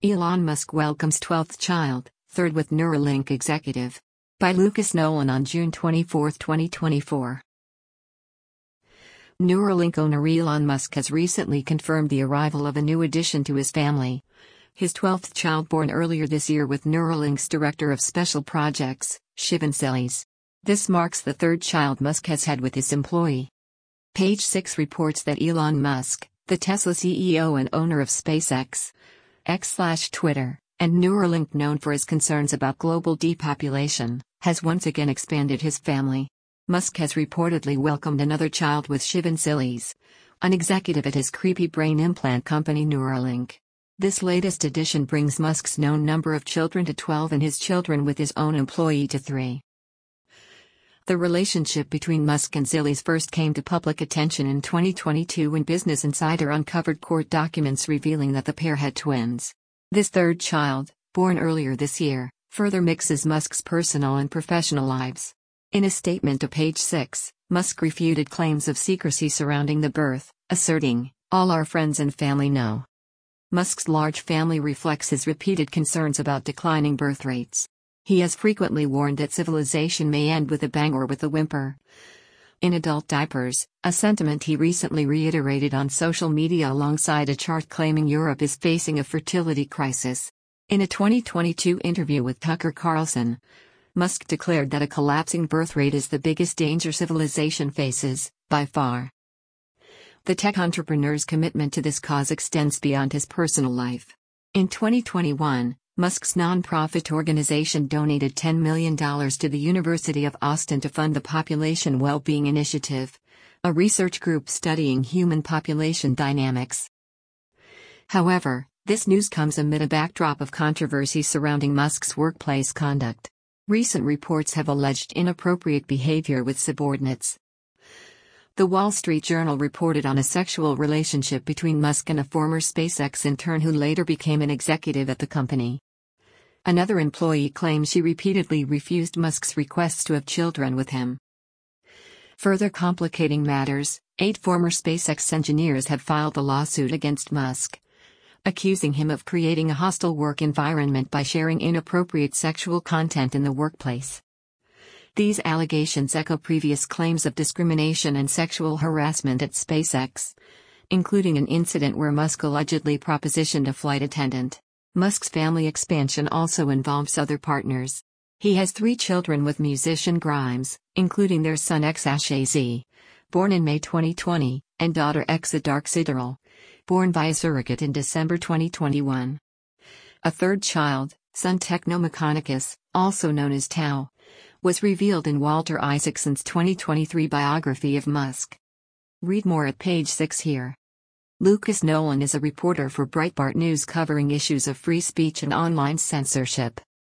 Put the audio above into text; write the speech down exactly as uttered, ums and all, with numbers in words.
Elon Musk welcomes twelfth child, third with Neuralink executive. By Lucas Nolan on June twenty-fourth, twenty twenty-four. Neuralink owner Elon Musk has recently confirmed the arrival of a new addition to his family. His twelfth child born earlier this year with Neuralink's Director of Special Projects, Sivan Silis. This marks the third child Musk has had with his employee. Page six reports that Elon Musk, the Tesla C E O and owner of SpaceX, X/Twitter, and Neuralink, known for his concerns about global depopulation, has once again expanded his family. Musk has reportedly welcomed another child with Sivan Silis, an executive at his creepy brain implant company Neuralink. This latest addition brings Musk's known number of children to twelve and his children with his own employee to three. The relationship between Musk and Silis first came to public attention in twenty twenty-two when Business Insider uncovered court documents revealing that the pair had twins. This third child, born earlier this year, further mixes Musk's personal and professional lives. In a statement to Page six, Musk refuted claims of secrecy surrounding the birth, asserting, "All our friends and family know." Musk's large family reflects his repeated concerns about declining birth rates. He has frequently warned that civilization may end with a bang or with a whimper. In adult diapers, a sentiment he recently reiterated on social media alongside a chart claiming Europe is facing a fertility crisis. In a twenty twenty-two interview with Tucker Carlson, Musk declared that a collapsing birth rate is the biggest danger civilization faces, by far. The tech entrepreneur's commitment to this cause extends beyond his personal life. In twenty twenty-one, Musk's nonprofit organization donated ten million dollars to the University of Austin to fund the Population Wellbeing Initiative, a research group studying human population dynamics. However, this news comes amid a backdrop of controversy surrounding Musk's workplace conduct. Recent reports have alleged inappropriate behavior with subordinates. The Wall Street Journal reported on a sexual relationship between Musk and a former SpaceX intern who later became an executive at the company. Another employee claims she repeatedly refused Musk's requests to have children with him. Further complicating matters, eight former SpaceX engineers have filed a lawsuit against Musk, accusing him of creating a hostile work environment by sharing inappropriate sexual content in the workplace. These allegations echo previous claims of discrimination and sexual harassment at SpaceX, including an incident where Musk allegedly propositioned a flight attendant. Musk's family expansion also involves other partners. He has three children with musician Grimes, including their son X-Az, born in May twenty twenty, and daughter Exadark Sideral, born via surrogate in December twenty twenty-one. A third child, son Technomechanicus, also known as Tau, was revealed in Walter Isaacson's twenty twenty-three biography of Musk. Read more at Page six here. Lucas Nolan is a reporter for Breitbart News covering issues of free speech and online censorship.